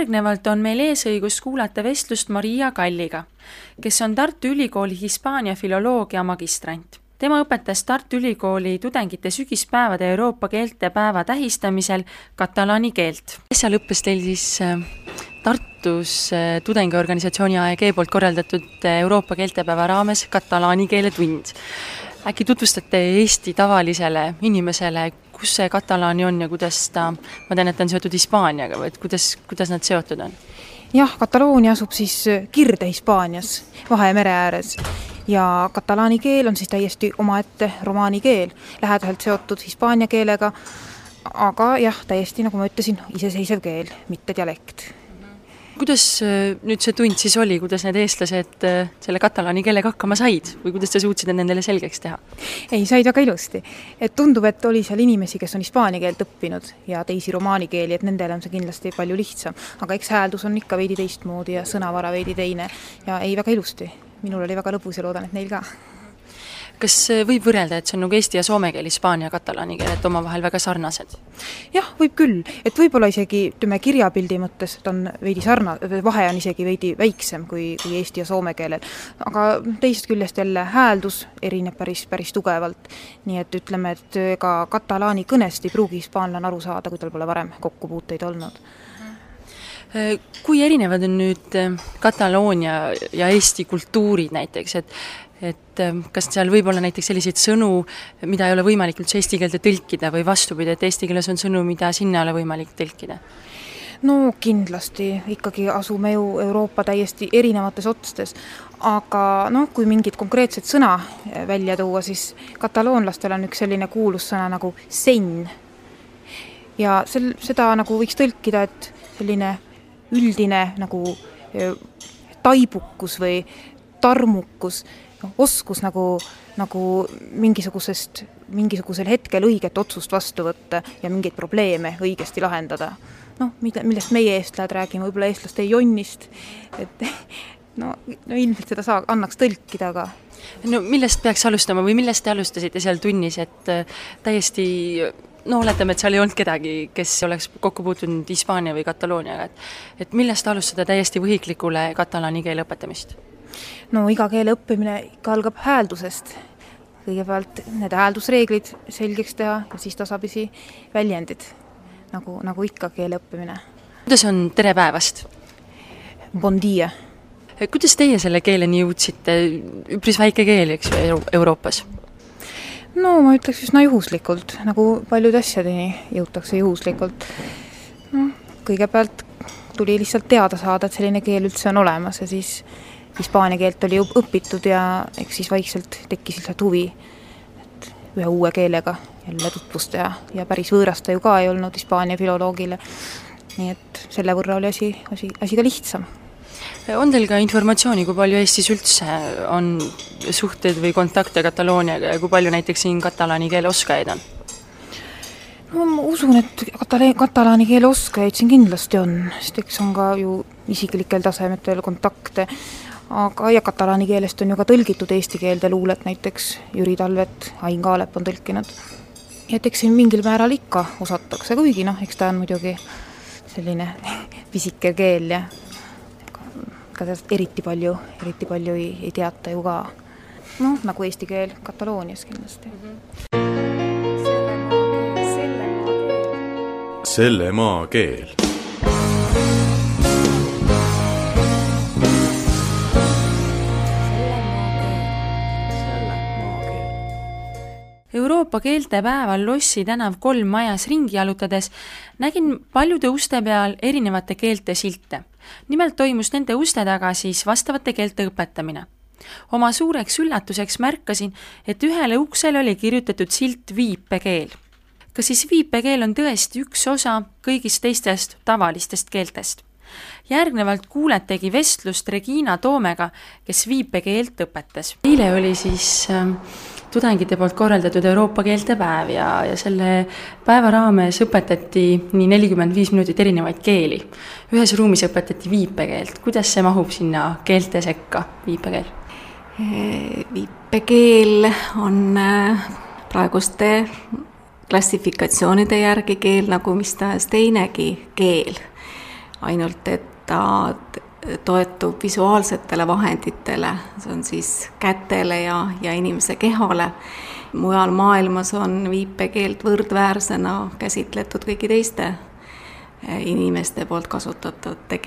järgnevalt on meil eesõigus kuulata vestlust Maria Kalliga, kes on Tartu Ülikooli Hispaania filoloogia magistrant. Tema õpetas Tartu Ülikooli tudengite sügispäevade Euroopa keeltepäeva tähistamisel katalaani keelt. Seal õppes teil siis Tartus tudengiorganisatsiooni AEG poolt korraldatud Euroopa keeltepäeva raames katalaani keele tund. Äkki tutvustate Eesti tavalisele inimesele, kus see katalaani on ja kuidas ta, ma tean, et ta on seotud Hispaaniaga, või kuidas nad seotud on? Jah, Kataloonia asub siis Kirde-Hispaanias, Vahemere ääres ja katalaani keel on siis täiesti omaette romaani keel, lähedaselt seotud hispaania keelega, aga jah, täiesti, nagu ma ütlesin, iseseisev keel, mitte dialekt. Kuidas nüüd see tund siis oli, kuidas need eestlased selle katalaani keelega hakkama said või kuidas te suutsid nendele selgeks teha? Ei, said väga ilusti. Et tundub, et oli seal inimesi, kes on hispaania keelt õppinud ja teisi romaani keeli, et nendele on see kindlasti palju lihtsam. Aga eks hääldus on ikka veidi teistmoodi ja sõnavara veidi teine ja ei väga ilusti. Minul oli väga lõbus ja loodan, et neil ka. Kas võib võrrelda, et see on nagu eesti ja soome keel, hispaania, katalaani keel, et omavahel väga sarnased? Jah, võib küll, et võib-olla isegi kirjapildi mõttes on veidi vahe on isegi veidi väiksem kui eesti ja soome keelel, aga teisest küljest jälle hääldus erineb päris tugevalt, nii et ütleme, et ka katalaani kõnest ei pruugi hispaanlane aru saada, kui tal pole varem kokkupuuteid olnud. Kui erinevad on nüüd Kataloonia ja Eesti kultuurid näiteks, et kas seal võib olla näiteks selliseid sõnu, mida ei ole võimalik üldse eesti keelde tõlkida või vastupidi, et eesti keeles on sõnu, mida sinna ei ole võimalik tõlkida? No kindlasti, ikkagi asume ju Euroopa täiesti erinevates otstes, aga kui mingid konkreetsed sõna välja tuua, siis kataloonlastel on üks selline kuulus sõna nagu senn. Ja seda nagu võiks tõlkida, et selline üldine nagu taibukus või tarmukus, oskus nagu mingisugusel hetkel õiget otsust vastu võtta ja mingeid probleeme õigesti lahendada. Millest meie eestlejad räägime, võib-olla eestlaste jonnist, et ilmselt seda annaks tõlkida, aga... Millest peaks alustama või millest te alustasite seal tunnis, et täiesti... oletame, et seal ei olnud kedagi, kes oleks kokku puutunud Hispaania või Katalooniaga, et millest alustada täiesti võhiklikule katalaani keele õpetamist? Iga keele õppimine ikka algab hääldusest. Kõigepealt need hääldusreeglid selgeks teha ja siis tasapisi väljendid, nagu ikka keele õppimine. Kuidas on tere päevast? Bon dia. Kuidas teie selle keeleni jõudsite? Üpris väike keel, eks Euroopas? Ma ütleks üsna juhuslikult, nagu paljud asjadeni jõutakse juhuslikult. Kõigepealt tuli lihtsalt teada saada, et selline keel üldse on olemas ja siis hispaania keelt oli õpitud ja eks siis vaikselt tekkis lihtsalt huvi, et ühe uue keelega jälle tutvust ja päris võõrasta ju ka ei olnud hispaania filoloogile. Nii et selle võrra oli asi ka lihtsam. On teil ka informatsiooni, kui palju Eestis üldse on suhted või kontakte Katalooniaga ja kui palju näiteks siin katalaani keele oskajaid on? Ma usun, et katalaani keele oskajaid siin kindlasti on, sest eks on ka ju isiklikel tasemetel kontakte, aga ja katalaani keelest on ju ka tõlgitud eesti keelde luulet, näiteks Jüri Talvet, Ain Kaalep on tõlkinud. Ja eks siin mingil määral ikka osatakse, kuigi eks ta on muidugi selline pisike keel ja ka eriti palju ei teata ju ka. Nagu eesti keel Kataloonias kindlasti. Selle maa keel. Euroopa keeltepäeval Lossi tänav 3 majas ringi jalutades nägin paljude uste peal erinevate keelte silte. Nimelt toimus nende uste taga siis vastavate keelte õpetamine. Oma suureks üllatuseks märkasin, et ühele uksele oli kirjutatud silt viipekeel. Kas siis viipekeel on tõesti üks osa kõigist teistest tavalistest keeltest? Järgnevalt kuuletegi vestlust Regina Toomega, kes viipekeelt õpetas. Eile oli siis tudengite poolt korraldatud Euroopa keeltepäev ja selle päeva raames õpetati nii 45 minutit erinevaid keeli. Ühes ruumis õpetati viipekeelt. Kuidas see mahub sinna keelte sekka, viipekeel? Viipekeel on praeguste klassifikatsioonide järgi keel nagu mis tahes teinegi keel. ainult et ta toetub visuaalsetele vahenditele, see on siis kätele ja inimese kehale. Mujal maailmas on viipekeelt võrdväärsena käsitletud kõigi teiste inimeste poolt kasutatavate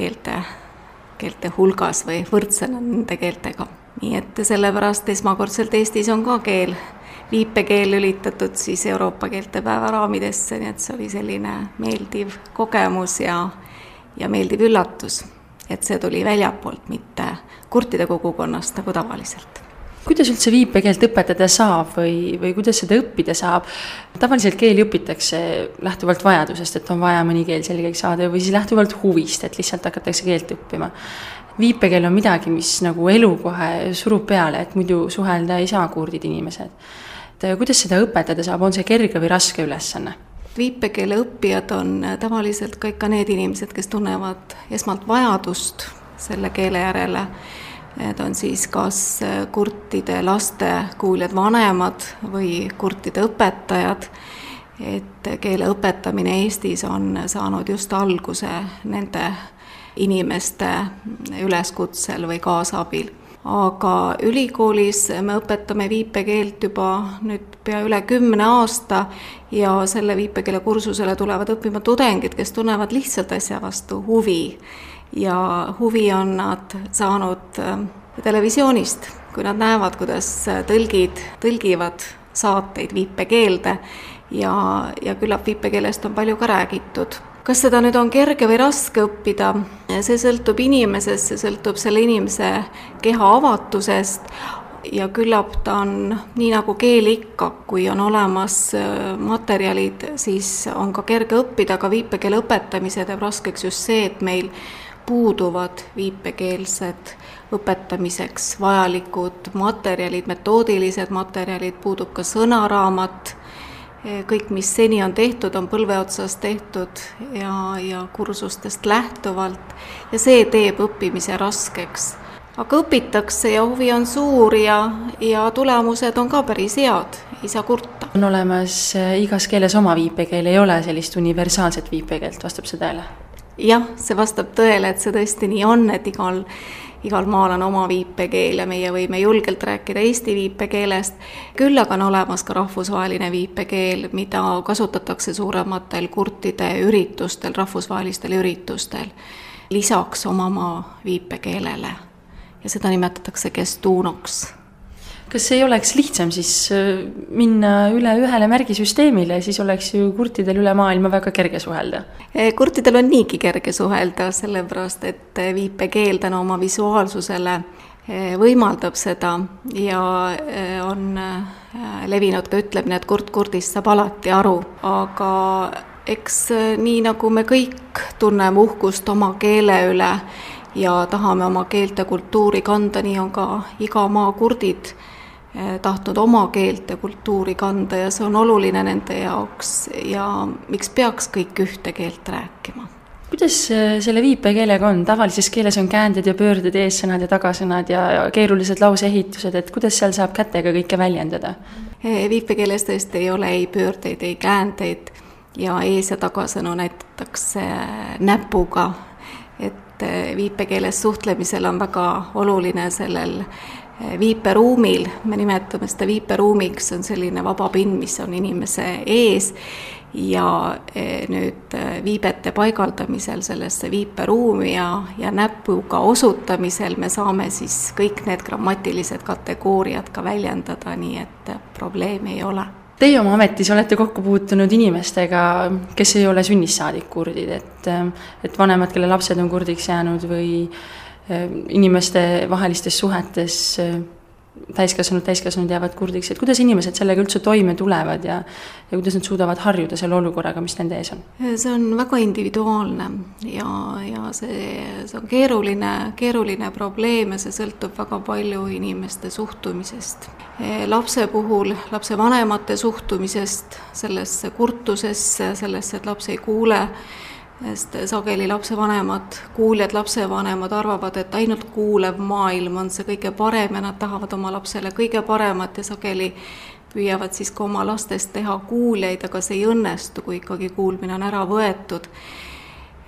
keelte hulgas või võrdsena nende keeltega. Nii et sellepärast esmakordselt Eestis on ka viipekeel lülitatud siis Euroopa keeltepäeva raamidesse, nii et see oli selline meeldiv kogemus ja meeldiv üllatus, et see tuli väljapoolt, mitte kurtide kogukonnast nagu tavaliselt. Kuidas üldse viipekeelt õpetada saab või kuidas seda õppida saab? Tavaliselt keeli õpitakse lähtuvalt vajadusest, et on vaja mõni keel selgeks saada või siis lähtuvalt huvist, et lihtsalt hakatakse keelt õppima. Viipekeel on midagi, mis nagu elu kohe surub peale, et muidu suhelda ei saa kurdid inimesed. Kuidas seda õpetada saab? On see kerge või raske ülesanne? Viipekeele õppijad on tavaliselt kõik ka need inimesed, kes tunnevad esmalt vajadust selle keele järele. Need on siis kas kurtide laste kuuljad vanemad või kurtide õpetajad, et keele õpetamine Eestis on saanud just alguse nende inimeste üleskutsel või kaasabil. Aga ülikoolis me õpetame viipekeelt juba nüüd pea üle 10 aasta ja selle viipekeele kursusele tulevad õppima tudengid, kes tunnevad lihtsalt asja vastu huvi. Ja huvi on nad saanud televisioonist, kui nad näevad, kuidas tõlgivad saateid viipekeelde ja küllap viipekeelest on palju ka räägitud. Kas seda nüüd on kerge või raske õppida? See sõltub inimesest, see sõltub selle inimese keha avatusest ja küllap ta on nii nagu keel ikka, kui on olemas materjalid, siis on ka kerge õppida, aga viipekeele õpetamise teeb raskeks just see, et meil puuduvad viipekeelsed õpetamiseks vajalikud materjalid, metoodilised materjalid, puudub ka sõnaraamat. Kõik, mis seni on tehtud, on põlve otsas tehtud ja kursustest lähtuvalt ja see teeb õppimise raskeks. Aga õpitakse ja huvi on suur ja tulemused on ka päris head, ei saa kurta. On olemas igas keeles oma viipekeel, ei ole sellist universaalset viipekeelt, vastab see tõele? Jah, see vastab tõele, et see tõesti nii on, et igal maal on oma viipekeel ja meie võime julgelt rääkida Eesti viipekeelest. Küll aga on olemas ka rahvusvaheline viipekeel, mida kasutatakse suurematel kurtide üritustel, rahvusvahelistel üritustel, lisaks oma maa viipekeelele. Ja seda nimetatakse gestuunoks. Kas ei oleks lihtsam siis minna üle ühele märgisüsteemile, siis oleks ju kurtidel üle maailma väga kerge suhelda? Kurtidel on niigi kerge suhelda, sellepärast et viipekeel tänu oma visuaalsusele võimaldab seda ja on levinud ka ütlemine, et kurdist saab alati aru, aga eks nii nagu me kõik tunneme uhkust oma keele üle ja tahame oma keelt ja kultuuri kanda, nii on ka iga maa kurdid tahtnud oma keelt ja kultuuri kanda ja see on oluline nende jaoks ja miks peaks kõik ühte keelt rääkima. Kuidas selle viipekeelega on? Tavalises keeles on käänded ja pöörded, eessõnad ja tagasõnad ja keerulised lauseehitused, et kuidas seal saab kätega kõike väljendada? Viipekeeles tõesti ei ole ei pöördeid, ei käändeid ja ees- ja tagasõnu näitatakse näpuga, et viipekeeles suhtlemisel on väga oluline sellel viiperuumil, me nimetame seda viiperuumiks, on selline vaba pind, mis on inimese ees ja nüüd viibete paigaldamisel sellesse viiperuumi ja näpuga osutamisel me saame siis kõik need grammatilised kategooriad ka väljendada, nii et probleemi ei ole. Teie oma ametis olete kokku puutunud inimestega, kes ei ole sünnist saadik kurdid, et vanemad, kelle lapsed on kurdiks jäänud või inimeste vahelistes suhetes täiskasvanud jäävad kurdiks, et kuidas inimesed sellega üldse toime tulevad ja kuidas nad suudavad harjuda selle olukorraga, mis nende ees on? See on väga individuaalne ja see on keeruline probleem ja see sõltub väga palju inimeste suhtumisest. Lapse puhul, lapse vanemate suhtumisest, sellesse kurtusesse, sellesse, et laps ei kuule, sest sageli lapsevanemad, kuuljad lapsevanemad arvavad, et ainult kuulev maailm on see kõige parem ja nad tahavad oma lapsele kõige paremat ja sageli püüavad siis ka oma lastest teha kuuljaid, aga see ei õnnestu, kui ikkagi kuulmine on ära võetud.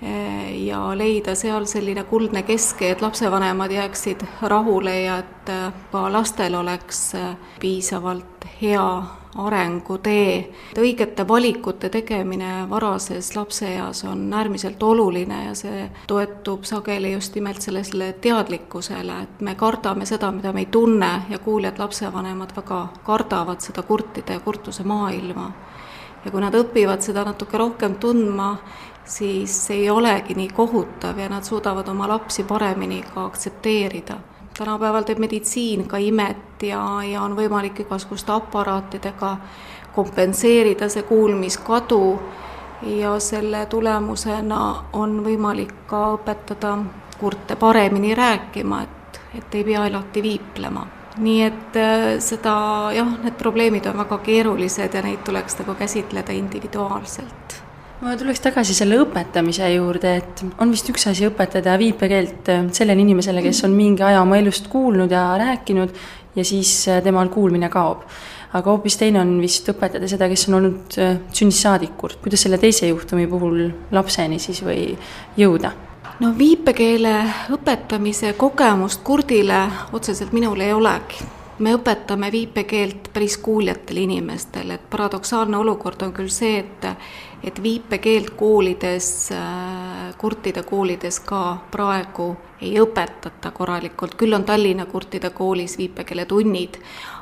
ja leida seal selline kuldne keske, et lapsevanemad jääksid rahule ja et ka lastel oleks piisavalt hea arengutee. Õigete valikute tegemine varases lapseeas on äärmiselt oluline ja see toetub sageli just nimelt sellele teadlikkusele, et me kardame seda, mida me ei tunne ja kuuljad lapsevanemad väga kardavad seda kurtide ja kurtuse maailma. Ja kui nad õpivad seda natuke rohkem tundma, siis ei olegi nii kohutav ja nad suudavad oma lapsi paremini ka aktsepteerida. Tänapäeval teeb meditsiin ka imet ja on võimalik igasuguste aparaatidega kompenseerida see kuulmiskadu ja selle tulemusena on võimalik ka õpetada kurte paremini rääkima, et ei pea alati viiplema. Nii et need probleemid on väga keerulised ja neid tuleks käsitleda individuaalselt. Ma tuleks tagasi selle õpetamise juurde, et on vist üks asi õpetada viipekeelt sellele inimesele, kes on mingi aja oma elust kuulnud ja rääkinud ja siis temal kuulmine kaob. Aga hoopis teine on vist õpetada seda, kes on olnud sünnist saadik kurt. Kuidas selle teise juhtumi puhul lapseni siis või jõuda? No viipekeele õpetamise kogemust kurdile otseselt minul ei olegi. Me õpetame viipekeelt päris kuuljatele inimestele, et paradoksaalne olukord on küll see, et viipekeelt koolides, kurtide koolides ka praegu ei õpetata korralikult. Küll on Tallinna kurtide koolis viipekeele tunnid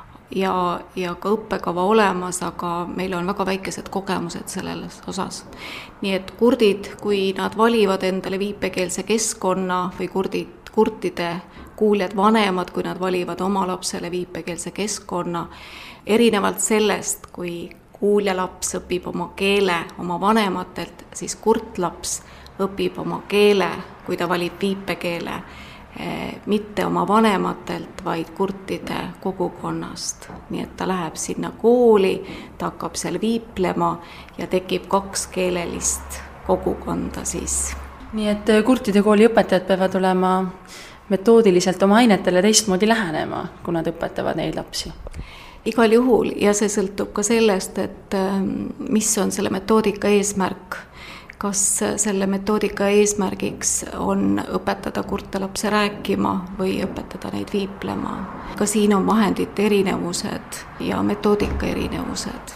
ja ka õppekava olemas, aga meil on väga väikesed kogemused selles osas. Nii et kurdid, kui nad valivad endale viipekeelse keskkonna või kurtide kuuljad vanemad, kui nad valivad oma lapsele viipekeelse keskkonna, erinevalt sellest, kui kuuljalaps õpib oma keele oma vanematelt, siis kurtlaps õpib oma keele, kui ta valib viipekeele, mitte oma vanematelt, vaid kurtide kogukonnast. Nii et ta läheb sinna kooli, ta hakkab seal viiplema ja tekib kakskeelelist kogukonda siis. Nii et kurtide kooli õpetajad peavad olema metoodiliselt oma ainetele teistmoodi lähenema, kui nad õpetavad neid lapsi? Igal juhul ja see sõltub ka sellest, et mis on selle metoodika eesmärk. Kas selle metoodika eesmärgiks on õpetada kurte lapse rääkima või õpetada neid viiplema. Ka siin on vahendite erinevused ja metoodika erinevused.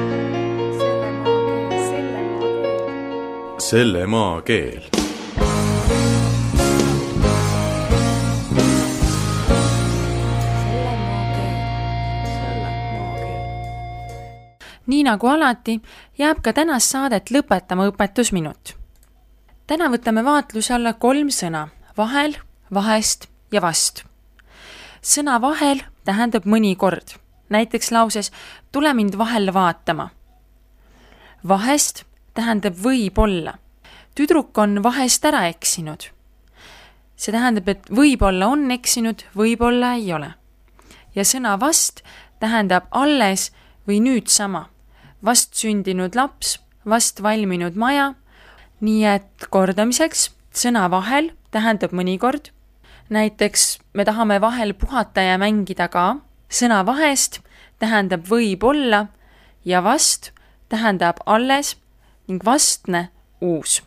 Selle maa keel. Nii nagu alati, jääb ka tänast saadet lõpetama õpetusminut. Täna võtame vaatluse alla 3 sõna, vahel, vahest ja vast. Sõna vahel tähendab mõnikord, näiteks lauses tule mind vahel vaatama. Vahest tähendab võib-olla. Tüdruk on vahest ära eksinud. See tähendab, et võib-olla on eksinud, võib-olla ei ole. Ja sõna vast tähendab alles või nüüd sama. Vast sündinud laps, vast valminud maja, nii et kordamiseks sõna vahel tähendab mõnikord. Näiteks me tahame vahel puhata ja mängida ka. Sõna vahest tähendab võib-olla ja vast tähendab alles ning vastne uus.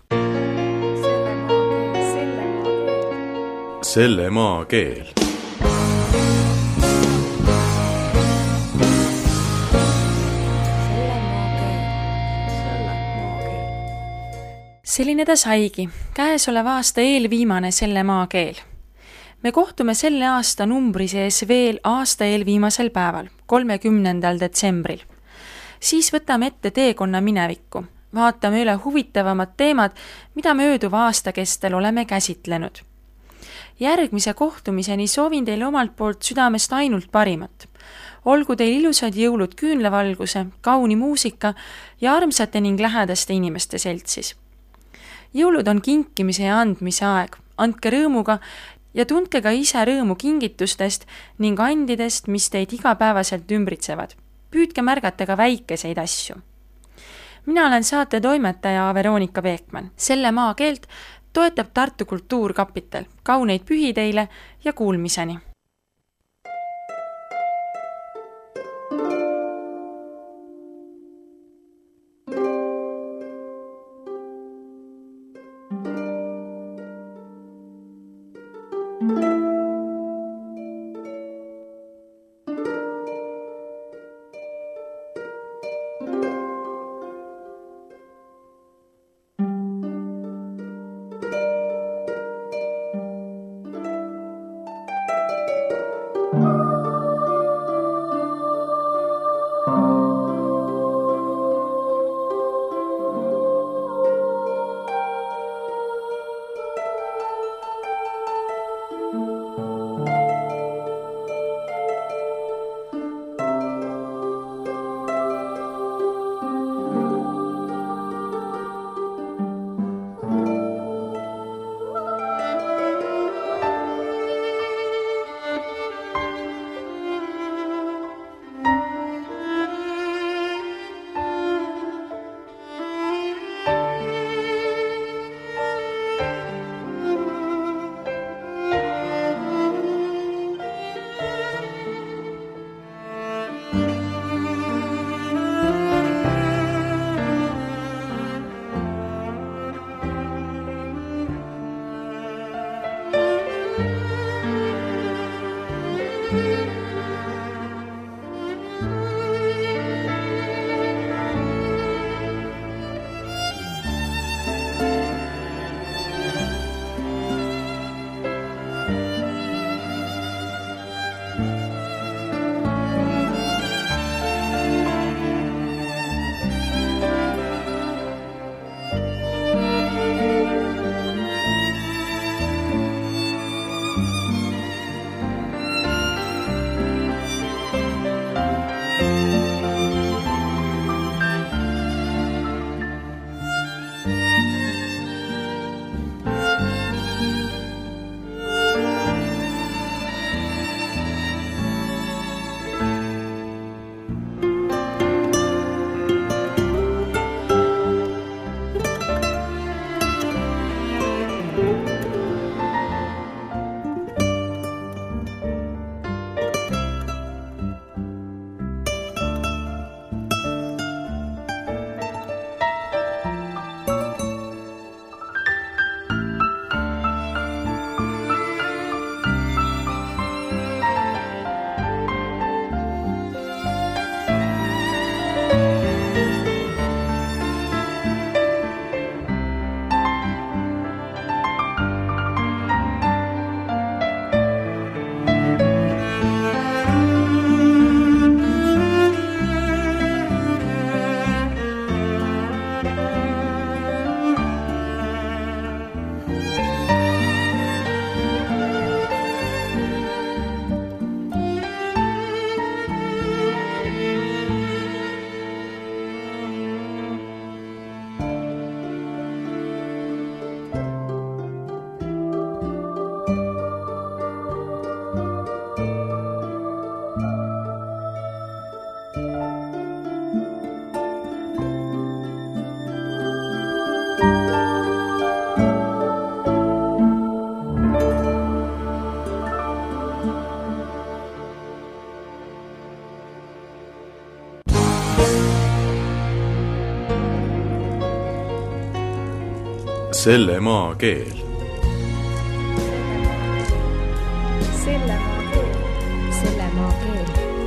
Selle maa keel. Selline ta saigi, käesoleva aasta eelviimane Selle maa keel. Me kohtume selle aasta numbri sees veel aasta eelviimasel päeval, 30. detsembril. Siis võtame ette teekonna minevikku, vaatame üle huvitavamad teemad, mida mööduva aasta kestel oleme käsitlenud. Järgmise kohtumiseni soovin teile omalt poolt südamest ainult parimat. Olgu teil ilusad jõulud küünlavalguse, kauni muusika ja armsate ning lähedaste inimeste seltsis. Jõulud on kinkimise ja andmise aeg, andke rõõmuga ja tundke ka ise rõõmu kingitustest ning andidest, mis teid igapäevaselt ümbritsevad. Püüdke märgata ka väikeseid asju. Mina olen saate toimetaja Veronika Peekman. Selle maa keelt toetab Tartu Kultuurkapital. Kauneid pühi teile ja kuulmiseni! Thank you. selle maa keel. Selle maa keel. Selle maa keel.